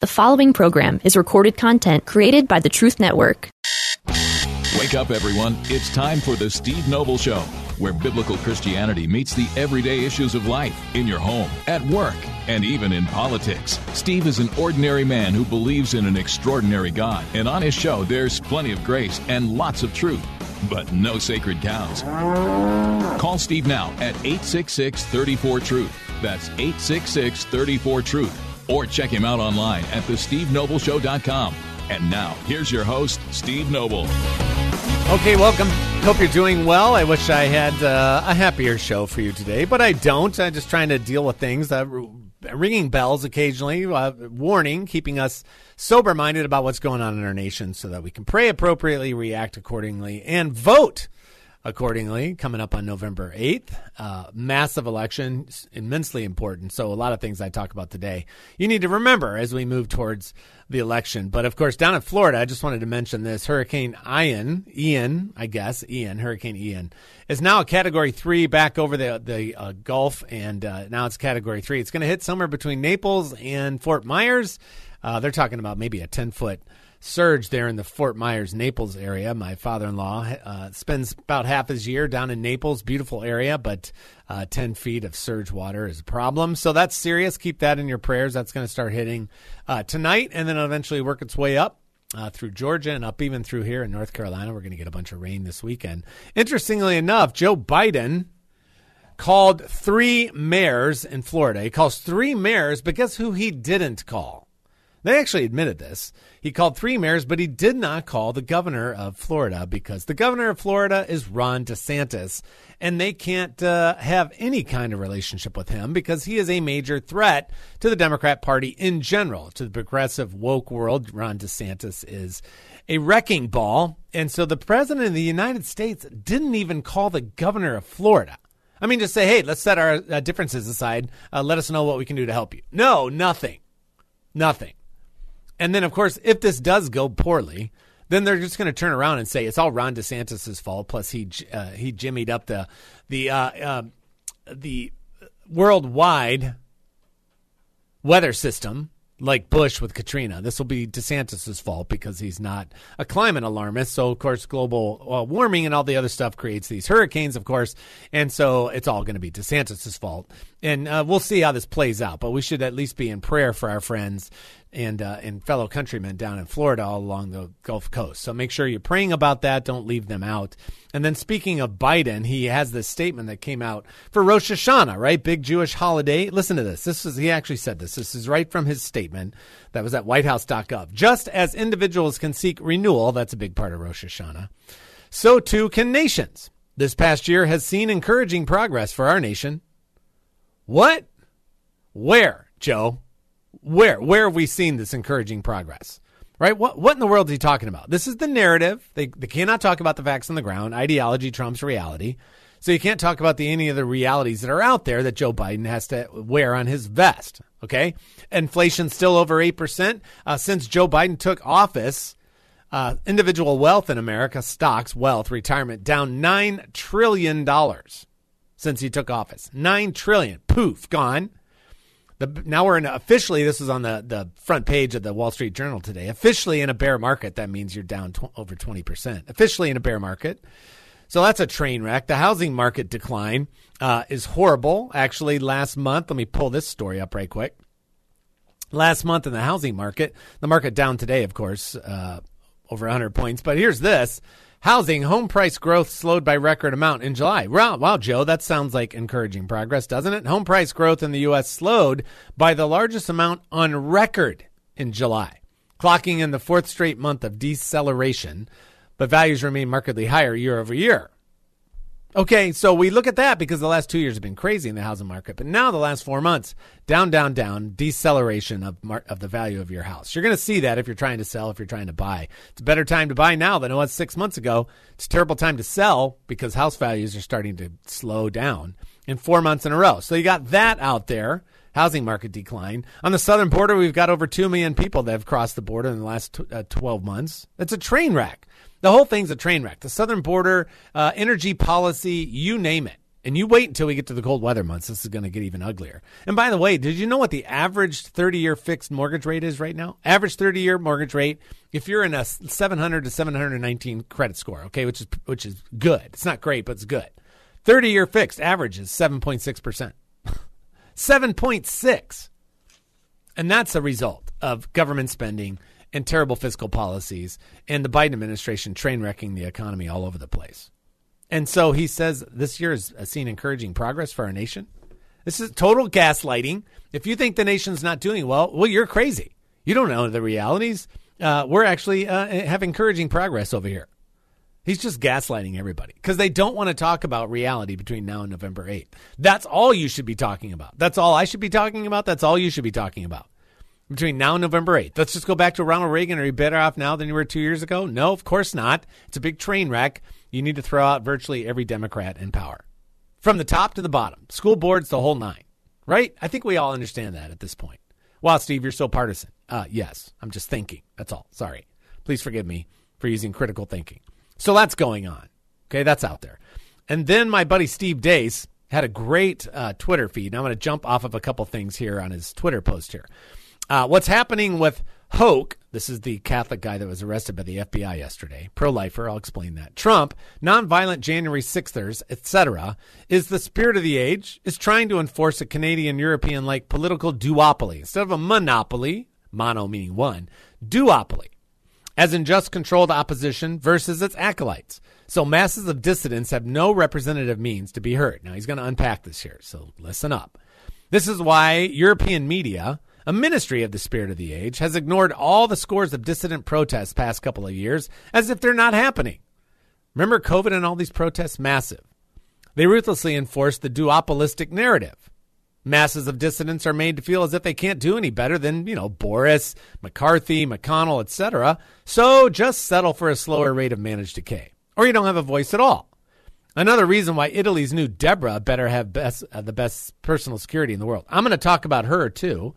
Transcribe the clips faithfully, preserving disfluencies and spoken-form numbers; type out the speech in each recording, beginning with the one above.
The following program is recorded content created by the Truth Network. Wake up, everyone. It's time for the Steve Noble Show, where biblical Christianity meets the everyday issues of life in your home, at work, and even in politics. Steve is an ordinary man who believes in an extraordinary God, and on his show, there's plenty of grace and lots of truth, but no sacred cows. Call Steve now at eight six six, three four, truth. That's eight six six, three four, truth. Or check him out online at the steve noble show dot com. And now, here's your host, Steve Noble. Okay, welcome. Hope you're doing well. I wish I had uh, a happier show for you today, but I don't. I'm just trying to deal with things, uh, ringing bells occasionally, uh, warning, keeping us sober-minded about what's going on in our nation so that we can pray appropriately, react accordingly, and vote accordingly. Coming up on November eighth, uh, massive election, immensely important. So a lot of things I talk about today you need to remember as we move towards the election. But of course, down in Florida, I just wanted to mention this. Hurricane Ian, Ian, I guess, Ian, Hurricane Ian, is now a Category three back over the, the uh, Gulf, and uh, now it's Category three. It's going to hit somewhere between Naples and Fort Myers. Uh, they're talking about maybe a ten-foot surge there in the Fort Myers, Naples area. My father-in-law uh, spends about half his year down in Naples, beautiful area, but uh, ten feet of surge water is a problem. So that's serious. Keep that in your prayers. That's going to start hitting uh, tonight and then eventually work its way up uh, through Georgia and up even through here in North Carolina. We're going to get a bunch of rain this weekend. Interestingly enough, Joe Biden called three mayors in Florida. He calls three mayors, but guess who he didn't call? They actually admitted this. He called three mayors, but he did not call the governor of Florida because the governor of Florida is Ron DeSantis, and they can't uh, have any kind of relationship with him because he is a major threat to the Democrat Party in general, to the progressive woke world. Ron DeSantis is a wrecking ball, and so the president of the United States didn't even call the governor of Florida. I mean, just say, hey, let's set our uh, differences aside. Uh, let us know what we can do to help you. No, nothing. Nothing. And then, of course, if this does go poorly, then they're just going to turn around and say it's all Ron DeSantis' fault. Plus, he uh, he jimmied up the the uh, uh, the worldwide weather system like Bush with Katrina. This will be DeSantis' fault because he's not a climate alarmist. So, of course, global uh, warming and all the other stuff creates these hurricanes, of course. And so it's all going to be DeSantis' fault. And uh, we'll see how this plays out. But we should at least be in prayer for our friends and uh, and fellow countrymen down in Florida all along the Gulf Coast. So make sure you're praying about that. Don't leave them out. And then speaking of Biden, he has this statement that came out for Rosh Hashanah, right? Big Jewish holiday. Listen to this. This is he actually said this. This is right from his statement that was at white house dot gov. Just as individuals can seek renewal, that's a big part of Rosh Hashanah, so too can nations. This past year has seen encouraging progress for our nation. What? Where, Joe? Where? Where have we seen this encouraging progress? Right? What What in the world is he talking about? This is the narrative. They, they cannot talk about the facts on the ground. Ideology trumps reality. So you can't talk about the any of the realities that are out there that Joe Biden has to wear on his vest. Okay? Inflation's still over eight percent. Uh, since Joe Biden took office, uh, individual wealth in America, stocks, wealth, retirement, down nine trillion dollars since he took office. nine trillion dollars. Poof, gone. The, now we're in officially, this is on the, the front page of the Wall Street Journal today. Officially in a bear market, that means you're down tw- over twenty percent. Officially in a bear market. So that's a train wreck. The housing market decline uh, is horrible. Actually, last month, let me pull this story up right quick. Last month in the housing market, the market down today, of course, uh, over one hundred points. But here's this. Housing home price growth slowed by record amount in July. Wow, wow, Joe, that sounds like encouraging progress, doesn't it? Home price growth in the U S slowed by the largest amount on record in July, clocking in the fourth straight month of deceleration, but values remain markedly higher year over year. Okay, so we look at that because the last two years have been crazy in the housing market. But now the last four months, down, down, down, deceleration of mar- of the value of your house. You're going to see that if you're trying to sell, if you're trying to buy. It's a better time to buy now than it was six months ago. It's a terrible time to sell because house values are starting to slow down in four months in a row. So you got that out there. Housing market decline. On the southern border, we've got over two million people that have crossed the border in the last t- uh, twelve months. It's a train wreck. The whole thing's a train wreck. The southern border, uh, energy policy, you name it. And you wait until we get to the cold weather months. This is going to get even uglier. And by the way, did you know what the average thirty-year fixed mortgage rate is right now? Average thirty-year mortgage rate, if you're in a seven hundred to seven nineteen credit score, okay, which is which is good. It's not great, but it's good. thirty-year fixed average is seven point six percent. seven point six. And that's a result of government spending and terrible fiscal policies and the Biden administration train wrecking the economy all over the place. And so he says this year has seen encouraging progress for our nation. This is total gaslighting. If you think the nation's not doing well, well, you're crazy. You don't know the realities. Uh, we're actually uh, have encouraging progress over here. He's just gaslighting everybody because they don't want to talk about reality between now and November eighth. That's all you should be talking about. That's all I should be talking about. That's all you should be talking about between now and November eighth. Let's just go back to Ronald Reagan. Are you better off now than you were two years ago? No, of course not. It's a big train wreck. You need to throw out virtually every Democrat in power. From the top to the bottom. School boards, the whole nine. Right? I think we all understand that at this point. Wow, Steve, you're so partisan. Uh, yes, I'm just thinking. That's all. Sorry. Please forgive me for using critical thinking. So that's going on. Okay, that's out there. And then my buddy Steve Deace had a great uh, Twitter feed. And I'm going to jump off of a couple things here on his Twitter post here. Uh, what's happening with Hoke, this is the Catholic guy that was arrested by the F B I yesterday, pro-lifer, I'll explain that. Trump, nonviolent January sixthers, et cetera, is the spirit of the age, is trying to enforce a Canadian-European-like political duopoly. Instead of a monopoly, mono meaning one, duopoly, as in just controlled opposition versus its acolytes. So masses of dissidents have no representative means to be heard. Now, he's going to unpack this here, so listen up. This is why European media, a ministry of the spirit of the age, has ignored all the scores of dissident protests past couple of years as if they're not happening. Remember COVID and all these protests? Massive. They ruthlessly enforce the duopolistic narrative. Masses of dissidents are made to feel as if they can't do any better than, you know, Boris, McCarthy, McConnell, et cetera. So just settle for a slower rate of managed decay. Or you don't have a voice at all. Another reason why Italy's new Deborah better have best, uh, the best personal security in the world. I'm going to talk about her, too.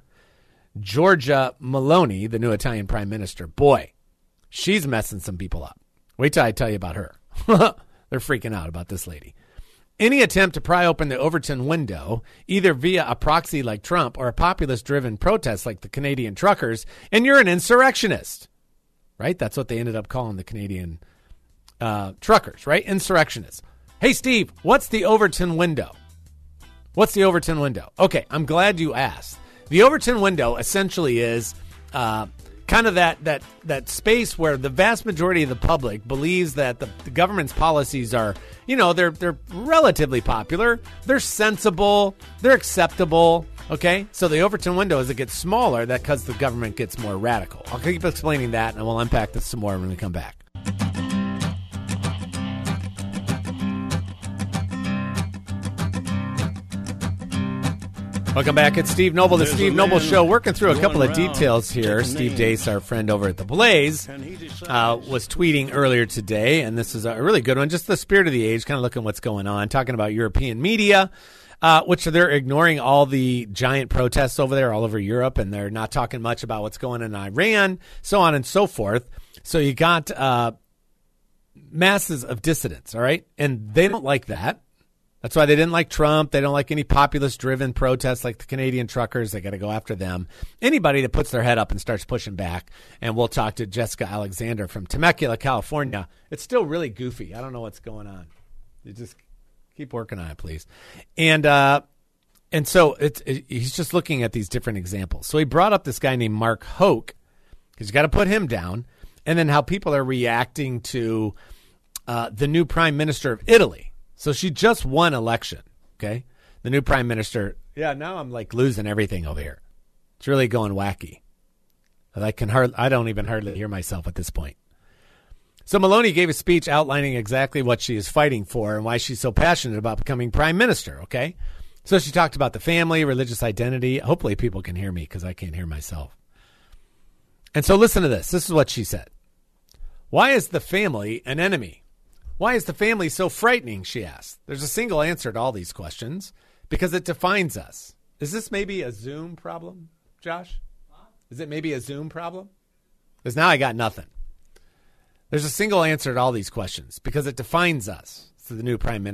Giorgia Meloni, the new Italian prime minister. Boy, she's messing some people up. Wait till I tell you about her. They're freaking out about this lady. Any attempt to pry open the Overton window, either via a proxy like Trump or a populist-driven protest like the Canadian truckers, and you're an insurrectionist. Right? That's what they ended up calling the Canadian uh, truckers, right? Insurrectionists. Hey, Steve, what's the Overton window? What's the Overton window? Okay, I'm glad you asked. The Overton window essentially is uh, kind of that that that space where the vast majority of the public believes that the, the government's policies are, you know, they're they're relatively popular, they're sensible, they're acceptable. Okay, so the Overton window, as it gets smaller, that because the government gets more radical. I'll keep explaining that, and we'll unpack this some more when we come back. Welcome back. It's Steve Noble, the Steve Noble Show. Working through a couple of details here. Steve Deace, our friend over at The Blaze, uh, was tweeting earlier today, and this is a really good one. Just the spirit of the age, kind of looking what's going on, talking about European media, uh, which they're ignoring all the giant protests over there all over Europe, and they're not talking much about what's going on in Iran, so on and so forth. So you got uh, masses of dissidents, all right? And they don't like that. That's why they didn't like Trump. They don't like any populist-driven protests like the Canadian truckers. They got to go after them. Anybody that puts their head up and starts pushing back. And we'll talk to Jessica Alexander from Temecula, California. It's still really goofy. I don't know what's going on. You just keep working on it, please. And uh, and so it's it, he's just looking at these different examples. So he brought up this guy named Mark Hoke, because you got to put him down. And then how people are reacting to uh, the new prime minister of Italy. So she just won election, okay? The new prime minister. Yeah, now I'm like losing everything over here. It's really going wacky. I can hardly, I don't even hardly hear myself at this point. So Meloni gave a speech outlining exactly what she is fighting for and why she's so passionate about becoming prime minister, okay? So she talked about the family, religious identity. Hopefully people can hear me because I can't hear myself. And so listen to this. This is what she said. Why is the family an enemy? Why is the family so frightening, she asked. There's a single answer to all these questions, because it defines us. Is this maybe a Zoom problem, Josh? Is it maybe a Zoom problem? Because now I got nothing. There's a single answer to all these questions, because it defines us. So the new prime minister,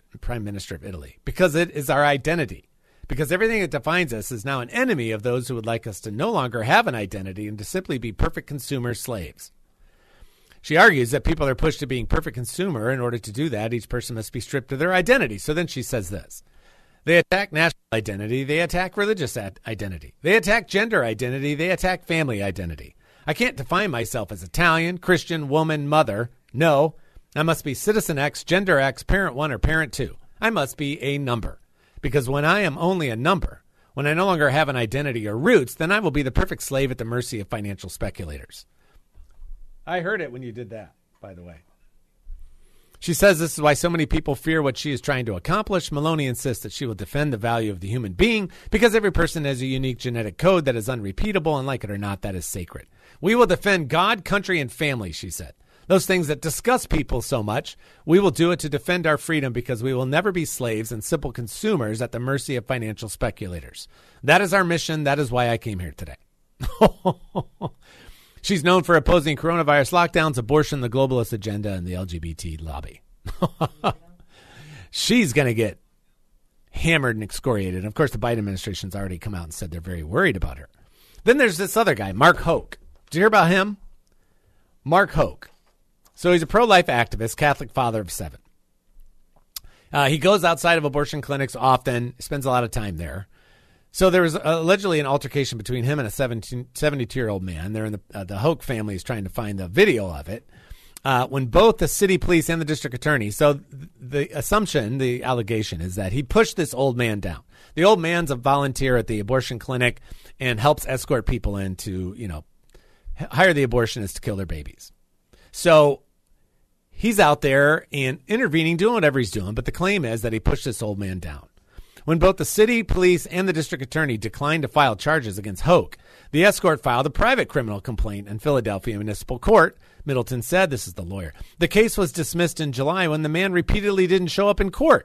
Prime Minister of Italy, because it is our identity. Because everything that defines us is now an enemy of those who would like us to no longer have an identity and to simply be perfect consumer slaves. She argues that people are pushed to being perfect consumer. In order to do that, each person must be stripped of their identity. So then she says this. They attack national identity. They attack religious identity. They attack gender identity. They attack family identity. I can't define myself as Italian, Christian, woman, mother. No, I must be citizen X, gender X, parent one, or parent two. I must be a number. Because when I am only a number, when I no longer have an identity or roots, then I will be the perfect slave at the mercy of financial speculators. I heard it when you did that, by the way. She says this is why so many people fear what she is trying to accomplish. Maloney insists that she will defend the value of the human being because every person has a unique genetic code that is unrepeatable, and like it or not, that is sacred. We will defend God, country, and family, she said. Those things that disgust people so much, we will do it to defend our freedom because we will never be slaves and simple consumers at the mercy of financial speculators. That is our mission. That is why I came here today. She's known for opposing coronavirus lockdowns, abortion, the globalist agenda, and the L G B T lobby. She's going to get hammered and excoriated. Of course, the Biden administration's already come out and said they're very worried about her. Then there's this other guy, Mark Hoke. Did you hear about him? Mark Hoke. So he's a pro-life activist, Catholic father of seven. Uh, he goes outside of abortion clinics often, spends a lot of time there. So there was allegedly an altercation between him and a seventy-two-year-old man. They're in the, uh, the Hoke family is trying to find the video of it. Uh, when both the city police and the district attorney, so the assumption, the allegation is that he pushed this old man down. The old man's a volunteer at the abortion clinic and helps escort people in to, you know, hire the abortionists to kill their babies. So he's out there and intervening, doing whatever he's doing, but the claim is that he pushed this old man down. When both the city police and the district attorney declined to file charges against Hoke, the escort filed a private criminal complaint in Philadelphia Municipal Court. Middleton said, this is the lawyer, the case was dismissed in July when the man repeatedly didn't show up in court.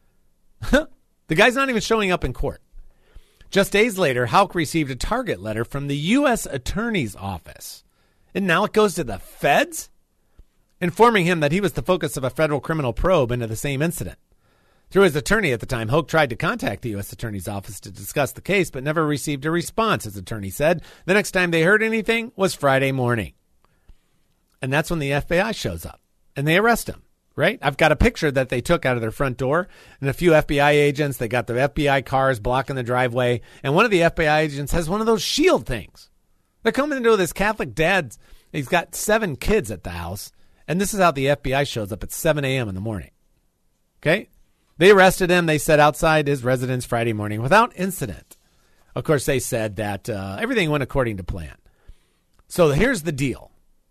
The guy's not even showing up in court. Just days later, Hoke received a target letter from the U S Attorney's Office. And now it goes to the feds, informing him that he was the focus of a federal criminal probe into the same incident. Through his attorney at the time, Hoke tried to contact the U S Attorney's Office to discuss the case, but never received a response, his attorney said. The next time they heard anything was Friday morning. And that's when the F B I shows up, and they arrest him, right? I've got a picture that they took out of their front door, and a few F B I agents, they got the F B I cars blocking the driveway, and one of the F B I agents has one of those shield things. They're coming into this Catholic dad. He's got seven kids at the house, and this is how the F B I shows up at seven a.m. in the morning, okay? They arrested him. They said outside his residence Friday morning without incident. Of course, they said that uh, everything went according to plan. So here's the deal.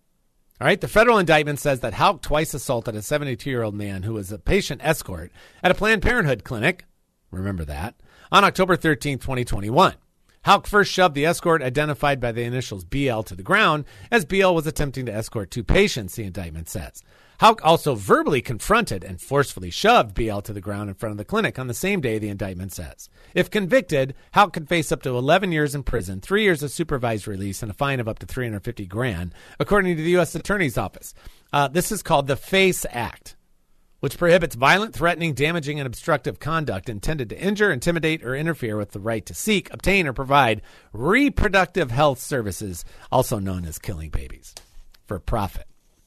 All right, the federal indictment says that Hoke twice assaulted a seventy-two-year-old man who was a patient escort at a Planned Parenthood clinic. Remember that. On October thirteenth, twenty twenty-one. Hoke first shoved the escort, identified by the initials B L, to the ground as B L was attempting to escort two patients, the indictment says. Hoke also verbally confronted and forcefully shoved B L to the ground in front of the clinic on the same day, the indictment says. If convicted, Hoke could face up to eleven years in prison, three years of supervised release, and a fine of up to three hundred fifty grand, according to the U S Attorney's Office. Uh, this is called the FACE Act, which prohibits violent, threatening, damaging, and obstructive conduct intended to injure, intimidate, or interfere with the right to seek, obtain, or provide reproductive health services, also known as killing babies, for profit.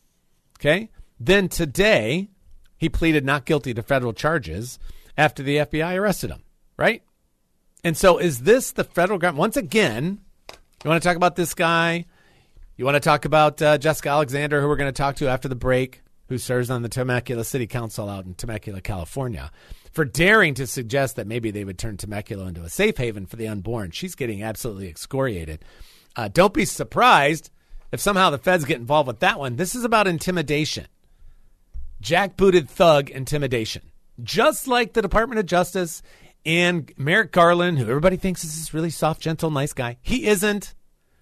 Okay? Then today, he pleaded not guilty to federal charges after the F B I arrested him, right? And so is this the federal government? Once again, you want to talk about this guy? You want to talk about uh, Jessica Alexander, who we're going to talk to after the break, who serves on the Temecula City Council out in Temecula, California, for daring to suggest that maybe they would turn Temecula into a safe haven for the unborn. She's getting absolutely excoriated. Uh, don't be surprised if somehow the feds get involved with that one. This is about intimidation. Jackbooted thug intimidation. Just like the Department of Justice and Merrick Garland, who everybody thinks is this really soft, gentle, nice guy. He isn't.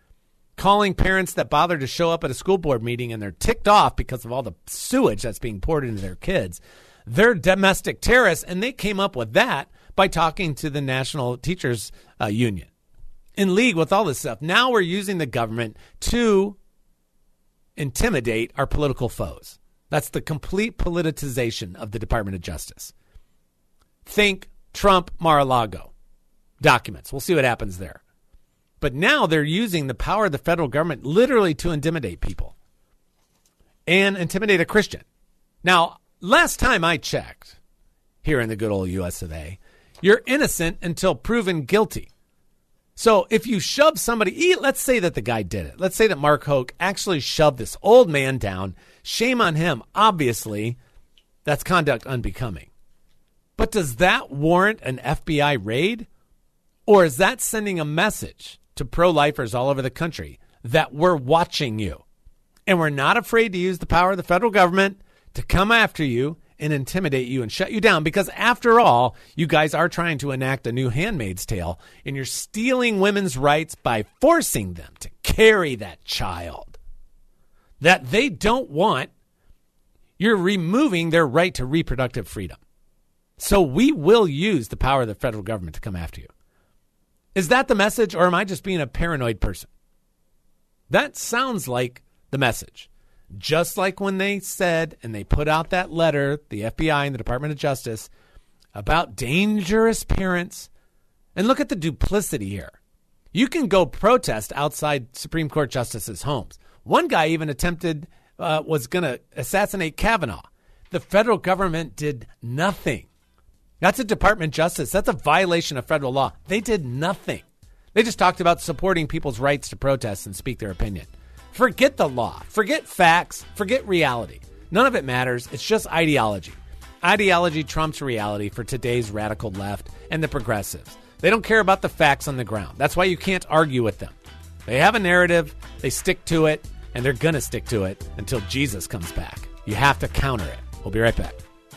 Calling parents that bother to show up at a school board meeting and they're ticked off because of all the sewage that's being poured into their kids. They're domestic terrorists, and they came up with that by talking to the National Teachers uh, Union. In league with all this stuff. Now we're using the government to intimidate our political foes. That's the complete politicization of the Department of Justice. Think Trump Mar-a-Lago documents. We'll see what happens there. But now they're using the power of the federal government literally to intimidate people and intimidate a Christian. Now, last time I checked here in the good old U S of A, you're innocent until proven guilty. So if you shove somebody, let's say that the guy did it. Let's say that Mark Hoke actually shoved this old man down. Shame on him. Obviously, that's conduct unbecoming. But does that warrant an F B I raid? Or is that sending a message to pro-lifers all over the country that we're watching you and we're not afraid to use the power of the federal government to come after you and intimidate you and shut you down? Because after all, you guys are trying to enact a new Handmaid's Tale, and you're stealing women's rights by forcing them to carry that child that they don't want. You're removing their right to reproductive freedom. So we will use the power of the federal government to come after you. Is that the message, or am I just being a paranoid person? That sounds like the message. Just like when they said, and they put out that letter, the F B I and the Department of Justice, about dangerous parents. And look at the duplicity here. You can go protest outside Supreme Court justices' homes. One guy even attempted, uh, was going to assassinate Kavanaugh. The federal government did nothing. That's a Department of Justice. That's a violation of federal law. They did nothing. They just talked about supporting people's rights to protest and speak their opinion. Forget the law. Forget facts. Forget reality. None of it matters. It's just ideology. Ideology trumps reality for today's radical left and the progressives. They don't care about the facts on the ground. That's why you can't argue with them. They have a narrative. They stick to it, and they're going to stick to it until Jesus comes back. You have to counter it. We'll be right back.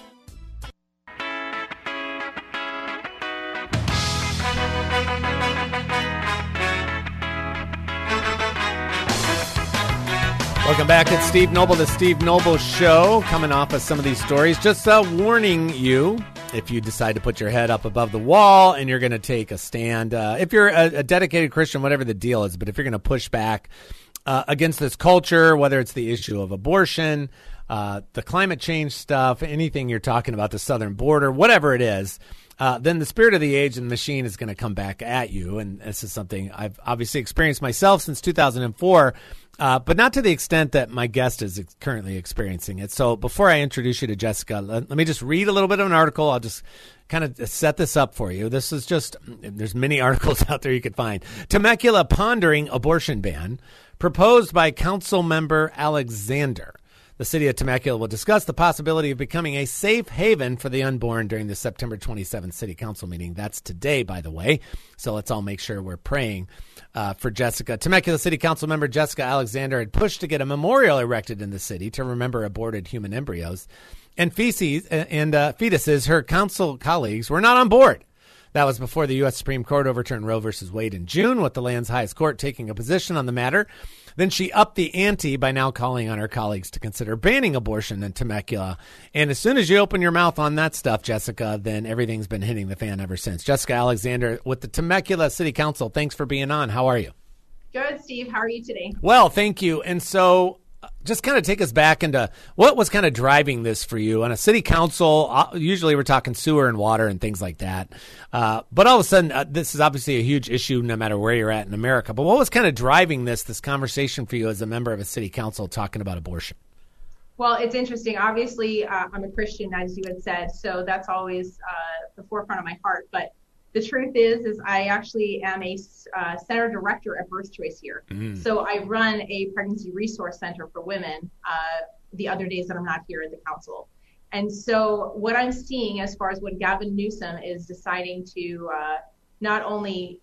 Welcome back. It's Steve Noble, the Steve Noble Show, coming off of some of these stories. Just uh, warning you, if you decide to put your head up above the wall and you're going to take a stand, uh, if you're a, a dedicated Christian, whatever the deal is, but if you're going to push back uh, against this culture, whether it's the issue of abortion, uh, the climate change stuff, anything you're talking about, the southern border, whatever it is, Uh, then the spirit of the age and the machine is going to come back at you. And this is something I've obviously experienced myself since two thousand four, uh, but not to the extent that my guest is ex- currently experiencing it. So before I introduce you to Jessica, let, let me just read a little bit of an article. I'll just kind of set this up for you. This is just, there's many articles out there you could find. Temecula pondering abortion ban, proposed by Council Member Alexander. The city of Temecula will discuss the possibility of becoming a safe haven for the unborn during the September twenty-seventh city council meeting. That's today, by the way. So let's all make sure we're praying uh, for Jessica. Temecula City Council member Jessica Alexander had pushed to get a memorial erected in the city to remember aborted human embryos and feces and uh, fetuses. Her council colleagues were not on board. That was before the U S Supreme Court overturned Roe versus Wade in June, with the land's highest court taking a position on the matter. Then she upped the ante by now calling on her colleagues to consider banning abortion in Temecula. And as soon as you open your mouth on that stuff, Jessica, then everything's been hitting the fan ever since. Jessica Alexander with the Temecula City Council. Thanks for being on. How are you? Good, Steve. How are you today? Well, thank you. And so just kind of take us back into what was kind of driving this for you. On a city council, usually we're talking sewer and water and things like that. Uh, but all of a sudden, uh, this is obviously a huge issue no matter where you're at in America. But what was kind of driving this, this conversation for you as a member of a city council talking about abortion? Well, it's interesting. Obviously, uh, I'm a Christian, as you had said, so that's always uh, the forefront of my heart. But the truth is, is I actually am a uh, center director at Birth Choice here. Mm. So I run a pregnancy resource center for women uh, the other days that I'm not here at the council. And so what I'm seeing as far as what Gavin Newsom is deciding to uh, not only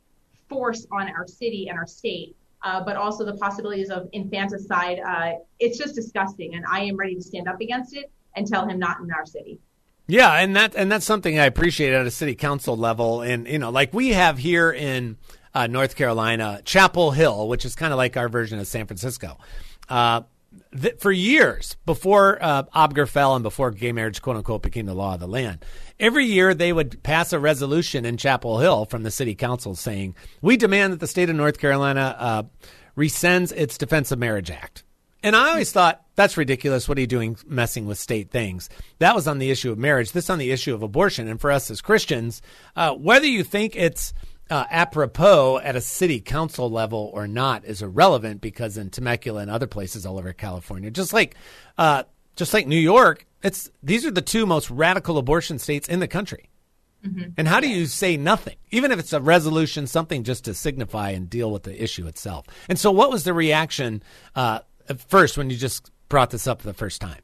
force on our city and our state, uh, but also the possibilities of infanticide, uh, it's just disgusting. And I am ready to stand up against it and tell him not in our city. Yeah, and that and that's something I appreciate at a city council level. And, you know, like we have here in uh, North Carolina, Chapel Hill, which is kind of like our version of San Francisco. Uh, th- for years, before uh, Obergefell and before gay marriage, quote unquote, became the law of the land, every year they would pass a resolution in Chapel Hill from the city council saying, we demand that the state of North Carolina uh, rescinds its Defense of Marriage Act. And I always thought, that's ridiculous. What are you doing messing with state things? That was on the issue of marriage. This on the issue of abortion. And for us as Christians, uh, whether you think it's uh, apropos at a city council level or not is irrelevant, because in Temecula and other places all over California, just like uh, just like New York, it's these are the two most radical abortion states in the country. Mm-hmm. And how do you say nothing, even if it's a resolution, something just to signify and deal with the issue itself? And so what was the reaction uh, at first when you just brought this up the first time?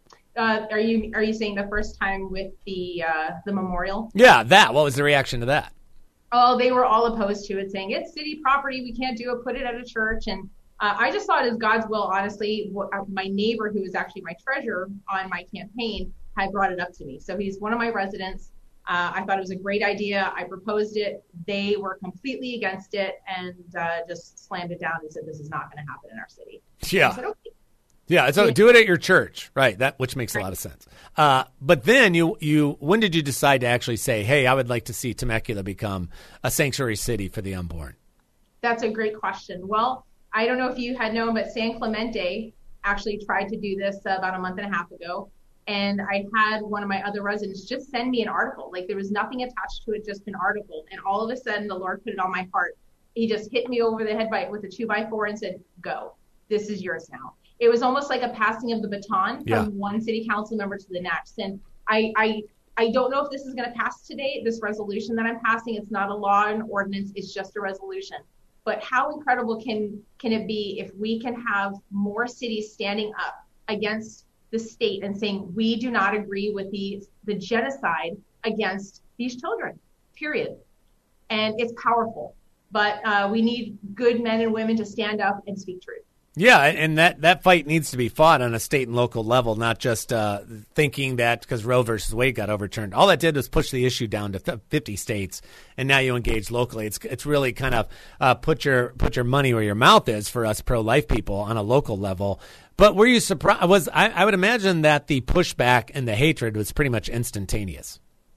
Uh, are you are you saying the first time with the uh, the memorial? Yeah, that. What was the reaction to that? Oh, they were all opposed to it, saying it's city property. We can't do it. Put it at a church. And uh, I just saw it as God's will, honestly. My neighbor, who was actually my treasurer on my campaign, had brought it up to me. So he's one of my residents. Uh, I thought it was a great idea. I proposed it. They were completely against it and uh, just slammed it down and said, this is not going to happen in our city. Yeah. I said, okay. Yeah. So do it at your church. Right. That, which makes right. a lot of sense. Uh, but then you, you, when did you decide to actually say, hey, I would like to see Temecula become a sanctuary city for the unborn? That's a great question. Well, I don't know if you had known, but San Clemente actually tried to do this uh, about a month and a half ago. And I had one of my other residents just send me an article. Like there was nothing attached to it, just an article. And all of a sudden, the Lord put it on my heart. He just hit me over the head by, with a two by four and said, go, this is yours now. It was almost like a passing of the baton yeah. from one city council member to the next. And I, I, I don't know if this is going to pass today, this resolution that I'm passing. It's not a law and ordinance. It's just a resolution. But how incredible can, can it be if we can have more cities standing up against the state and saying, we do not agree with the, the genocide against these children, period. And it's powerful, but uh, we need good men and women to stand up and speak truth. Yeah, and that, that fight needs to be fought on a state and local level, not just uh, thinking that because Roe versus Wade got overturned. All that did was push the issue down to fifty states, and now you engage locally. It's it's really kind of uh, put your put your money where your mouth is for us pro-life people on a local level. But were you surprised? Was I, I would imagine that the pushback and the hatred was pretty much instantaneous.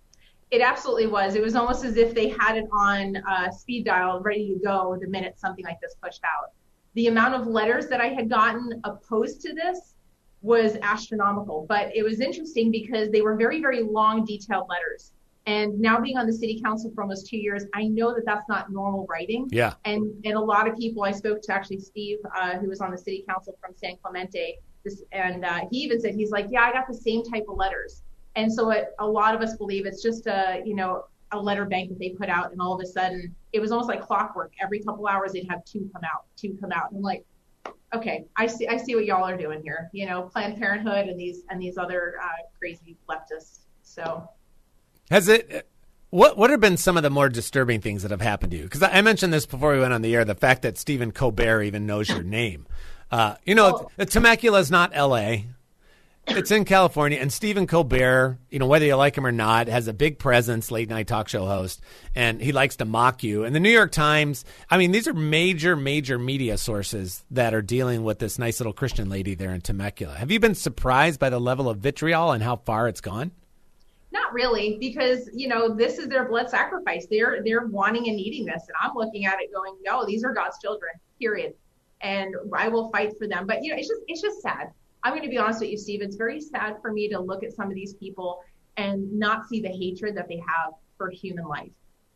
It absolutely was. It was almost as if they had it on uh, speed dial, ready to go the minute something like this pushed out. The amount of letters that I had gotten opposed to this was astronomical. But it was interesting because they were very, very long, detailed letters. And now being on the city council for almost two years, I know that that's not normal writing. Yeah. And and a lot of people, I spoke to actually Steve, uh, who was on the city council from San Clemente, this, and uh, he even said, he's like, yeah, I got the same type of letters. And so it, a lot of us believe it's just a, you know, a letter bank that they put out, and all of a sudden it was almost like clockwork. Every couple hours they'd have two come out, two come out. And I'm like, okay, I see, I see what y'all are doing here. You know, Planned Parenthood and these and these other uh, crazy leftists. So, has it? What what have been some of the more disturbing things that have happened to you? Because I mentioned this before we went on the air. The fact that Stephen Colbert even knows your name. Uh, you know, oh. Temecula is not L A. It's in California, and Stephen Colbert, you know, whether you like him or not, has a big presence, late night talk show host, and he likes to mock you. And the New York Times, I mean, these are major, major media sources that are dealing with this nice little Christian lady there in Temecula. Have you been surprised by the level of vitriol and how far it's gone? Not really, because, you know, this is their blood sacrifice. They're they're wanting and needing this. And I'm looking at it going, no, these are God's children, period. And I will fight for them. But, you know, it's just it's just sad. I'm going to be honest with you, Steve. It's very sad for me to look at some of these people and not see the hatred that they have for human life.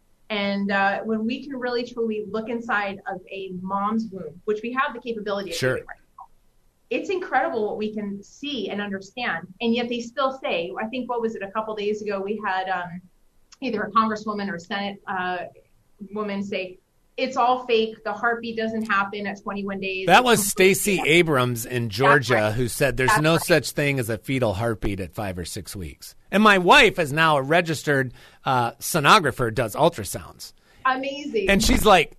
And uh, when we can really, truly look inside of a mom's womb, which we have the capability of sure. doing right now, it's incredible what we can see and understand. And yet they still say, I think, what was it, a couple days ago, we had um, either a congresswoman or Senate uh, woman say, it's all fake. The heartbeat doesn't happen at twenty-one days. That was Stacey Abrams in Georgia right. who said there's That's no right. such thing as a fetal heartbeat at five or six weeks. And my wife is now a registered uh, sonographer, does ultrasounds. Amazing. And she's like,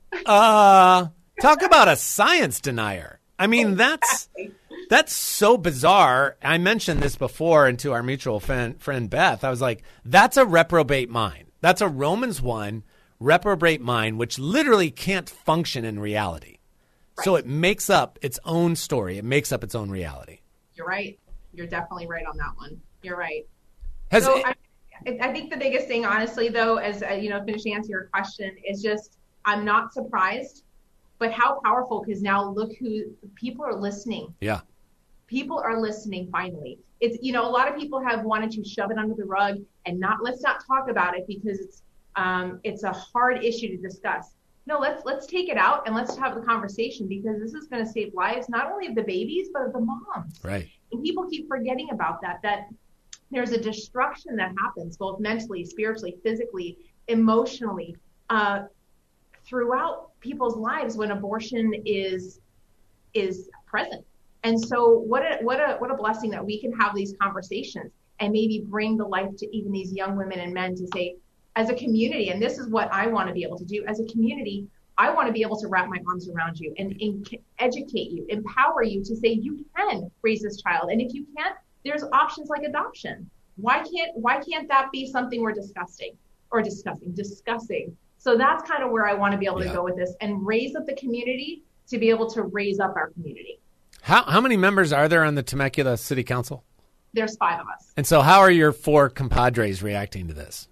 uh, talk about a science denier. I mean, that's that's so bizarre. I mentioned this before, and to our mutual friend, friend Beth, I was like, that's a reprobate mind. That's a Romans one reprobate mind, which literally can't function in reality. Right. So it makes up its own story. It makes up its own reality. You're right. You're definitely right on that one. You're right. Has so it, I, I think the biggest thing, honestly, though, as uh, you know, finishing answer your question, is just I'm not surprised but how powerful, because now look who people are listening. Yeah. People are listening finally. It's, you know, a lot of people have wanted to shove it under the rug and not, let's not talk about it because it's, um, it's a hard issue to discuss. No, let's, let's take it out and let's have the conversation, because this is going to save lives, not only of the babies, but of the moms. Right. And people keep forgetting about that, that there's a destruction that happens both mentally, spiritually, physically, emotionally, uh, throughout people's lives when abortion is, is present. And so what a, what a, what a blessing that we can have these conversations and maybe bring the life to even these young women and men to say, as a community, and this is what I want to be able to do as a community, I want to be able to wrap my arms around you and, and educate you, empower you to say you can raise this child. And if you can't, there's options like adoption. Why can't, why can't that be something we're discussing or discussing, discussing? So that's kind of where I want to be able yeah. to go with this and raise up the community to be able to raise up our community. How how many members are there on the Temecula City Council? There's five of us. And so how are your four compadres reacting to this?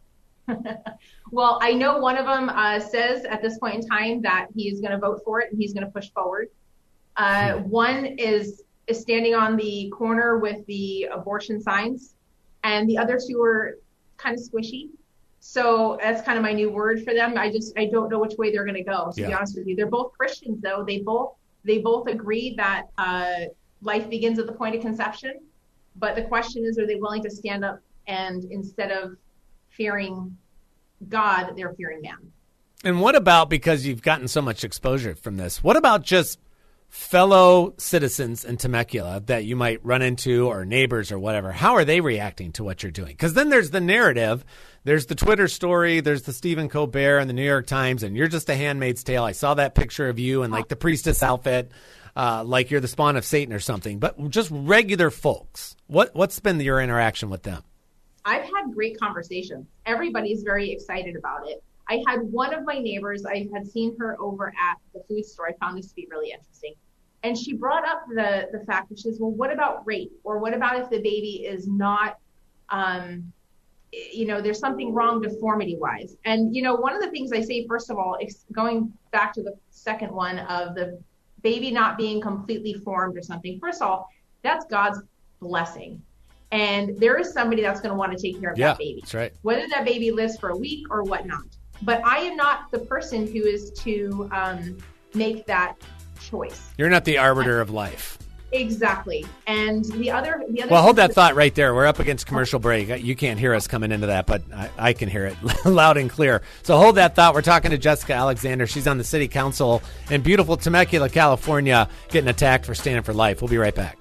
Well, I know one of them uh, says at this point in time that he's going to vote for it and he's going to push forward. Uh, hmm. One is, is standing on the corner with the abortion signs, and the other two are kind of squishy. So that's kind of my new word for them. I just, I don't know which way they're going to go, to yeah. be honest with you. They're both Christians, though. They both They both agree that uh, life begins at the point of conception. But the question is, are they willing to stand up and instead of fearing God, they're fearing man? And what about, because you've gotten so much exposure from this, what about just fellow citizens in Temecula that you might run into, or neighbors or whatever? How are they reacting to what you're doing? Because then there's the narrative. There's the Twitter story. There's the Stephen Colbert and the New York Times, and you're just a Handmaid's Tale. I saw that picture of you in like the priestess outfit, uh, like you're the spawn of Satan or something. But just regular folks, what, what's been your interaction with them? I've had great conversations. Everybody's very excited about it. I had one of my neighbors, I had seen her over at the food store. I found this to be really interesting. And she brought up the, the fact that she says, well, what about rape? Or what about if the baby is not, um, you know, there's something wrong deformity-wise? And, you know, one of the things I say, first of all, going back to the second one of the baby not being completely formed or something, first of all, that's God's blessing. And there is somebody that's going to want to take care of yeah, that baby. That's right. Whether that baby lives for a week or whatnot. But I am not the person who is to um, make that choice. You're not the arbiter of life. Exactly. And the other... the other Well, hold that thought right there. We're up against commercial break. You can't hear us coming into that, but I, I can hear it loud and clear. So hold that thought. We're talking to Jessica Alexander. She's on the city council in beautiful Temecula, California, getting attacked for standing for life. We'll be right back.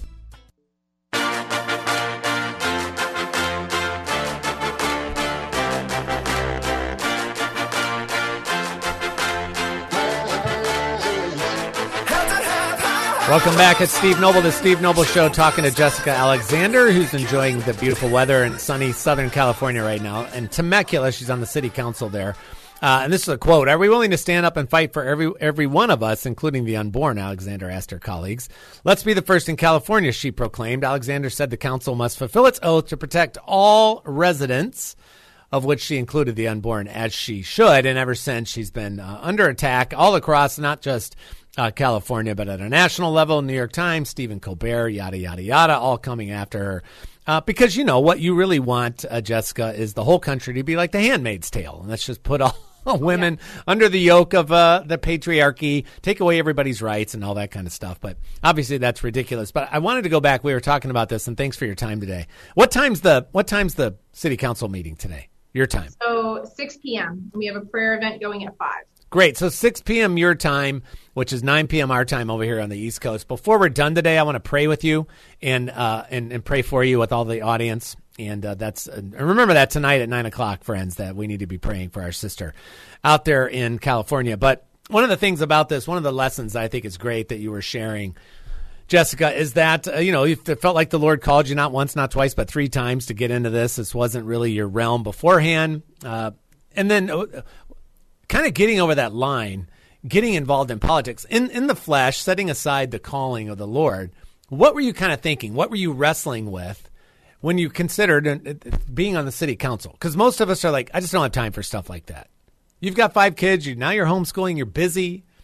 Welcome back. It's Steve Noble, the Steve Noble Show, talking to Jessica Alexander, who's enjoying the beautiful weather in sunny Southern California right now. And Temecula, she's on the city council there. Uh, and this is a quote. Are we willing to stand up and fight for every every one of us, including the unborn? Alexander asked her colleagues. Let's be the first in California, she proclaimed. Alexander said the council must fulfill its oath to protect all residents, of which she included the unborn, as she should. And ever since, she's been uh, under attack all across, not just Uh, California, but at a national level. New York Times, Stephen Colbert, yada, yada, yada, all coming after her. Uh, because, you know, what you really want, uh, Jessica, is the whole country to be like the Handmaid's Tale. And let's just put all women yeah. under the yoke of uh, the patriarchy, take away everybody's rights and all that kind of stuff. But obviously that's ridiculous. But I wanted to go back. We were talking about this, and thanks for your time today. What time's the, what time's the city council meeting today? Your time. So six p.m. We have a prayer event going at five. Great. So six p.m. your time, which is nine p.m. our time over here on the East Coast. Before we're done today, I want to pray with you and uh, and, and pray for you with all the audience. And uh, that's uh, remember that tonight at nine o'clock, friends, that we need to be praying for our sister out there in California. But one of the things about this, one of the lessons I think is great that you were sharing, Jessica, is that, uh, you know, it felt like the Lord called you not once, not twice, but three times to get into this. This wasn't really your realm beforehand. Uh, and then uh, kind of getting over that line, getting involved in politics in, in the flesh, setting aside the calling of the Lord. What were you kind of thinking? What were you wrestling with when you considered being on the city council? Because most of us are like, I just don't have time for stuff like that. You've got five kids. You now you're homeschooling. You're busy.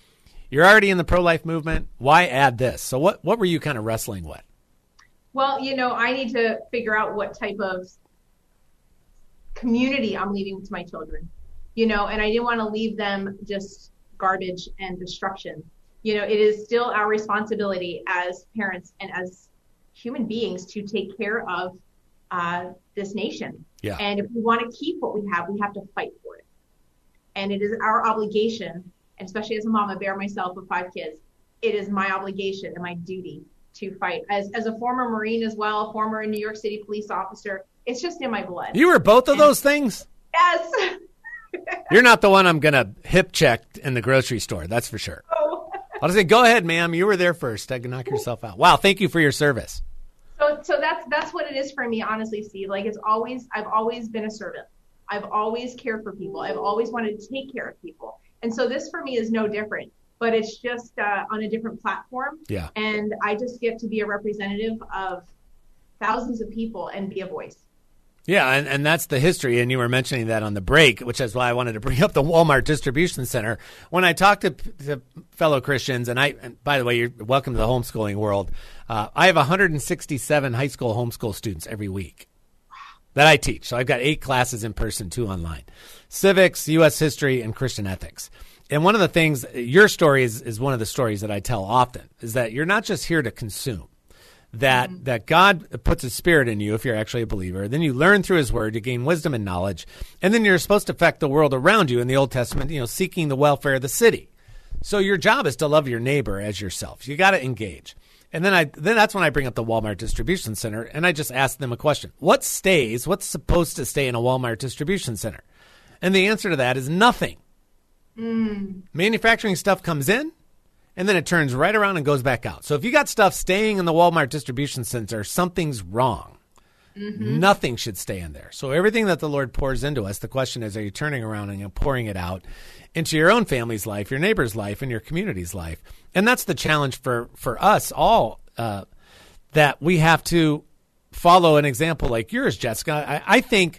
You're already in the pro-life movement. Why add this? So what, what were you kind of wrestling with? Well, you know, I need to figure out what type of community I'm leaving to my children, you know, and I didn't want to leave them just garbage and destruction. You know, it is still our responsibility as parents and as human beings to take care of uh, this nation. Yeah. And if we want to keep what we have, we have to fight for it. And it is our obligation, and especially as a mama bear myself with five kids, it is my obligation and my duty to fight. As as a former Marine as well, former New York City police officer, it's just in my blood. You were both of and, those things? Yes. You're not the one I'm going to hip check in the grocery store, that's for sure. Oh. I'll just say, go ahead, ma'am. You were there first. I can knock yourself out. Wow, thank you for your service. So so that's that's what it is for me, honestly, Steve. Like it's always, I've always been a servant. I've always cared for people. I've always wanted to take care of people. And so this for me is no different, but it's just uh, on a different platform. Yeah. And I just get to be a representative of thousands of people and be a voice. Yeah, and, and that's the history, and you were mentioning that on the break, which is why I wanted to bring up the Walmart distribution center. When I talk to, to fellow Christians, and I, and by the way, you're welcome to the homeschooling world, uh, I have one hundred sixty-seven high school homeschool students every week that I teach. So I've got eight classes in person, two online. Civics, U S history, and Christian ethics. And one of the things, your story is, is one of the stories that I tell often, is that you're not just here to consume. That mm-hmm. that God puts a spirit in you if you're actually a believer. Then you learn through his word, you gain wisdom and knowledge, and then you're supposed to affect the world around you in the Old Testament, you know, seeking the welfare of the city. So your job is to love your neighbor as yourself. You got to engage. And then I then that's when I bring up the Walmart distribution center, and I just ask them a question. What stays, what's supposed to stay in a Walmart distribution center? And the answer to that is nothing. Mm. Manufacturing stuff comes in, and then it turns right around and goes back out. So if you got stuff staying in the Walmart distribution center, something's wrong. Mm-hmm. Nothing should stay in there. So everything that the Lord pours into us, the question is, are you turning around and pouring it out into your own family's life, your neighbor's life, and your community's life? And that's the challenge for, for us all, uh, that we have to follow an example like yours, Jessica. I, I think,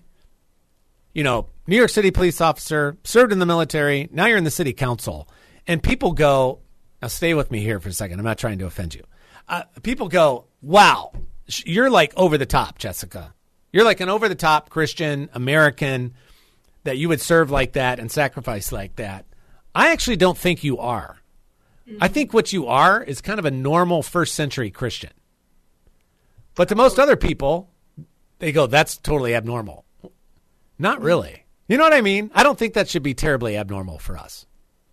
you know, New York City police officer, served in the military, now you're in the city council, and people go, now, stay with me here for a second. I'm not trying to offend you. Uh, people go, wow, you're like over the top, Jessica. You're like an over the top Christian American that you would serve like that and sacrifice like that. I actually don't think you are. Mm-hmm. I think what you are is kind of a normal first century Christian. But to most other people, they go, that's totally abnormal. Not really. You know what I mean? I don't think that should be terribly abnormal for us.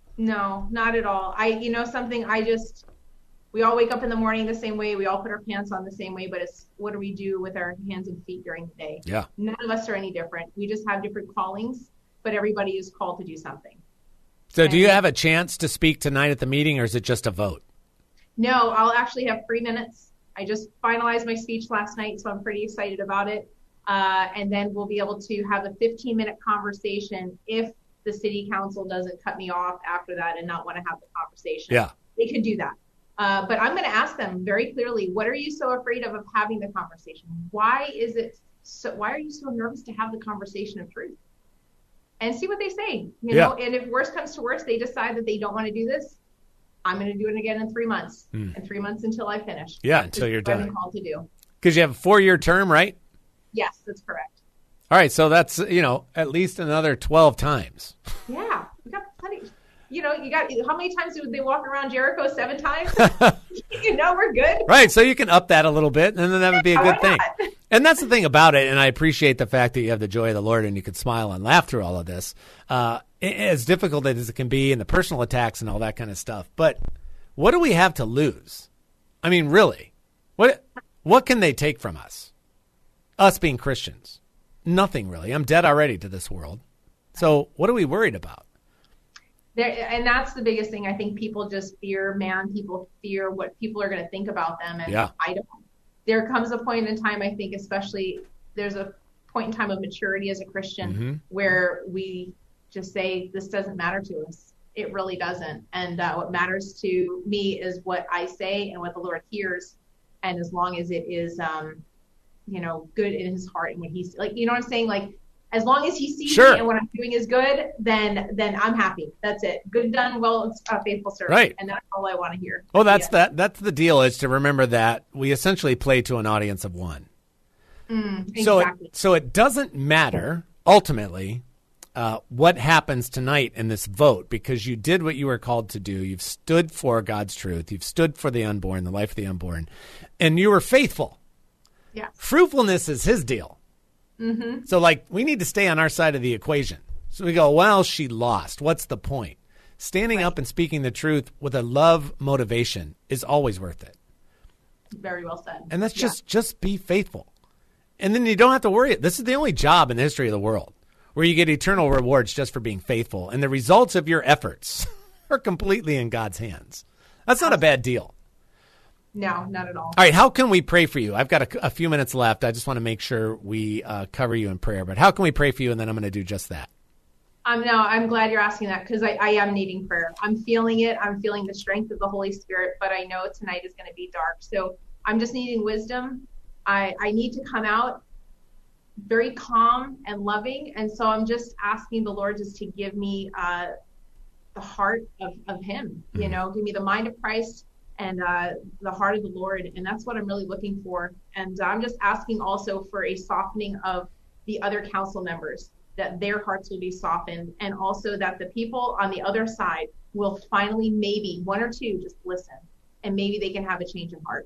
No, not at all. I, you know, something I just, we all wake up in the morning the same way. We all put our pants on the same way, but it's what do we do with our hands and feet during the day? Yeah. None of us are any different. We just have different callings, but everybody is called to do something. So and do you have a chance to speak tonight at the meeting, or is it just a vote? No, I'll actually have three minutes. I just finalized my speech last night, so I'm pretty excited about it. Uh, and then we'll be able to have a fifteen minute conversation if the city council doesn't cut me off after that and not want to have the conversation. Yeah. They could do that. Uh, but I'm going to ask them very clearly, what are you so afraid of of having the conversation? Why is it so, why are you so nervous to have the conversation of truth? And see what they say, you know, yeah. And if worse comes to worse, they decide that they don't want to do this. I'm going to do it again in three months mm. and three months until I finish. Yeah. That's until you're done. What I'm called to do. Because you have a four year term, right? Yes, that's correct. All right, so that's, you know, at least another twelve times. Yeah, we got plenty. You know, you got, how many times did they walk around Jericho? Seven times? You know, we're good. Right, so you can up that a little bit, and then that would be a good thing. And that's the thing about it, and I appreciate the fact that you have the joy of the Lord and you can smile and laugh through all of this. Uh, as difficult as it can be, and the personal attacks and all that kind of stuff. But what do we have to lose? I mean, really, what what can they take from us? Us being Christians? Nothing really. I'm dead already to this world. So what are we worried about? There, and that's the biggest thing. I think people just fear man. People fear what people are going to think about them. And yeah. I don't. There comes a point in time, I think, especially there's a point in time of maturity as a Christian mm-hmm. where we just say, this doesn't matter to us. It really doesn't. And uh, what matters to me is what I say and what the Lord hears. And as long as it is, um, you know, good in his heart and when he's like, you know what I'm saying? Like, as long as he sees Sure. me and what I'm doing is good, then then I'm happy. That's it. Good done, well, uh, faithful servant. Right. And that's all I want to hear. Well, that's yeah. that. That's the deal, is to remember that we essentially play to an audience of one. Mm, exactly. So it, so it doesn't matter, ultimately, uh, what happens tonight in this vote, because you did what you were called to do. You've stood for God's truth. You've stood for the unborn, the life of the unborn, and you were faithful. Yeah. Fruitfulness is his deal. Mm-hmm. So, like, we need to stay on our side of the equation. So we go, well, she lost. What's the point? Standing Right. up and speaking the truth with a love motivation is always worth it. Very well said. And that's Yeah. just, just be faithful. And then you don't have to worry. This is the only job in the history of the world where you get eternal rewards just for being faithful. And the results of your efforts are completely in God's hands. That's not a bad deal. No, not at all. All right, how can we pray for you? I've got a, a few minutes left. I just want to make sure we uh, cover you in prayer. But how can we pray for you? And then I'm going to do just that. Um, no, I'm glad you're asking that, because I, I am needing prayer. I'm feeling it. I'm feeling the strength of the Holy Spirit, but I know tonight is going to be dark. So I'm just needing wisdom. I, I need to come out very calm and loving. And so I'm just asking the Lord just to give me uh, the heart of, of him, you know, give me the mind of Christ and uh, the heart of the Lord. And that's what I'm really looking for. And I'm just asking also for a softening of the other council members, that their hearts will be softened, and also that the people on the other side will finally, maybe one or two, just listen, and maybe they can have a change of heart.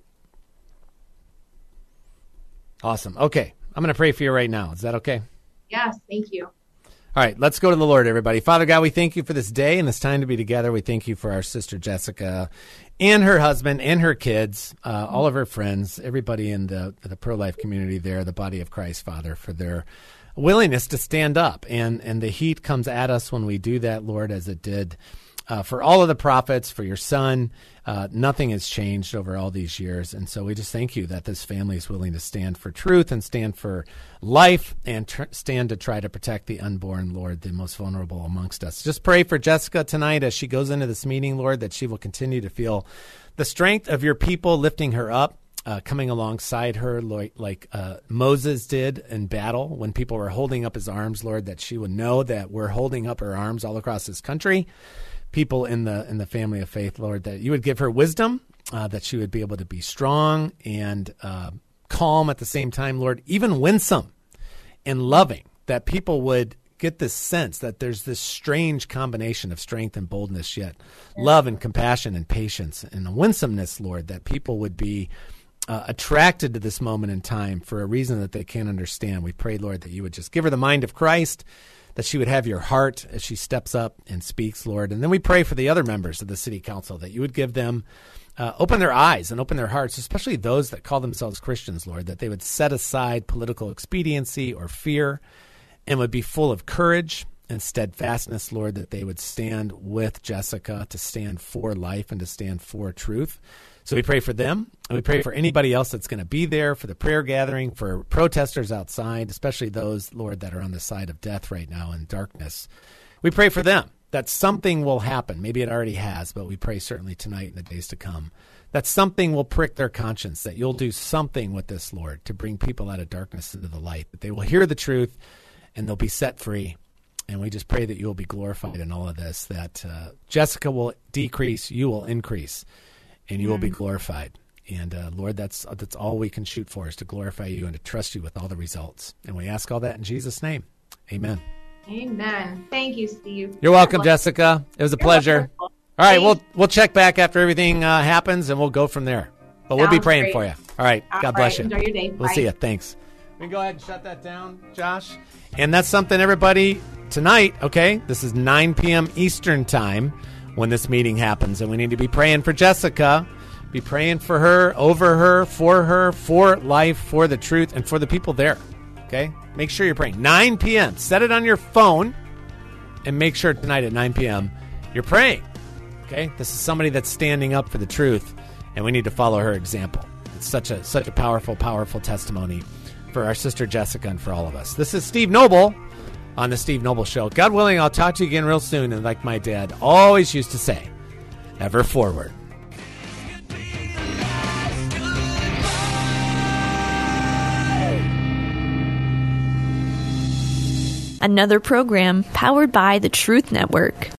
Awesome. Okay, I'm going to pray for you right now. Is that okay? Yes, thank you. All right, let's go to the Lord, everybody. Father God, we thank you for this day and this time to be together. We thank you for our sister Jessica and her husband and her kids, uh, all of her friends, everybody in the, the pro-life community there, the body of Christ, Father, for their willingness to stand up. And, and the heat comes at us when we do that, Lord, as it did uh, for all of the prophets, for your son. Uh, nothing has changed over all these years. And so we just thank you that this family is willing to stand for truth and stand for life and tr- stand to try to protect the unborn, Lord, the most vulnerable amongst us. Just pray for Jessica tonight as she goes into this meeting, Lord, that she will continue to feel the strength of your people lifting her up, uh, coming alongside her like, like uh, Moses did in battle when people were holding up his arms, Lord, that she would know that we're holding up her arms all across this country. People in the in the family of faith, Lord, that you would give her wisdom, uh, that she would be able to be strong and uh, calm at the same time, Lord, even winsome and loving, that people would get this sense that there's this strange combination of strength and boldness, yet love and compassion and patience and winsomeness, Lord, that people would be uh, attracted to this moment in time for a reason that they can't understand. We pray, Lord, that you would just give her the mind of Christ, that she would have your heart as she steps up and speaks, Lord. And then we pray for the other members of the city council, that you would give them, uh, open their eyes and open their hearts, especially those that call themselves Christians, Lord, that they would set aside political expediency or fear and would be full of courage and steadfastness, Lord, that they would stand with Jessica to stand for life and to stand for truth. So we pray for them, and we pray for anybody else that's going to be there for the prayer gathering, for protesters outside, especially those, Lord, that are on the side of death right now in darkness. We pray for them, that something will happen. Maybe it already has, but we pray certainly tonight and the days to come, that something will prick their conscience, that you'll do something with this, Lord, to bring people out of darkness into the light, that they will hear the truth and they'll be set free. And we just pray that you will be glorified in all of this, that uh, Jessica will decrease, you will increase, and you will be glorified. And uh, Lord, that's that's all we can shoot for, is to glorify you and to trust you with all the results. And we ask all that in Jesus' name. Amen. Amen. Thank you, Steve. You're welcome, Jessica. It was a You're pleasure. wonderful. All right, Thanks. we'll we'll check back after everything uh, happens, and we'll go from there. But we'll be Sounds praying great. for you. All right. All God bless right, you. enjoy your day. We'll Bye. see you. Thanks. We can go ahead and shut that down, Josh. And that's something, everybody, tonight, okay? This is nine p.m. Eastern time when this meeting happens, and we need to be praying for Jessica, be praying for her, over her, for her, for life, for the truth, and for the people there, okay? Make sure you're praying. nine p.m. Set it on your phone, and make sure tonight at nine p.m. you're praying, okay? This is somebody that's standing up for the truth, and we need to follow her example. It's such a such a powerful, powerful testimony for our sister Jessica and for all of us. This is Steve Noble on The Steve Noble Show. God willing, I'll talk to you again real soon. And like my dad always used to say, ever forward. Another program powered by the Truth Network.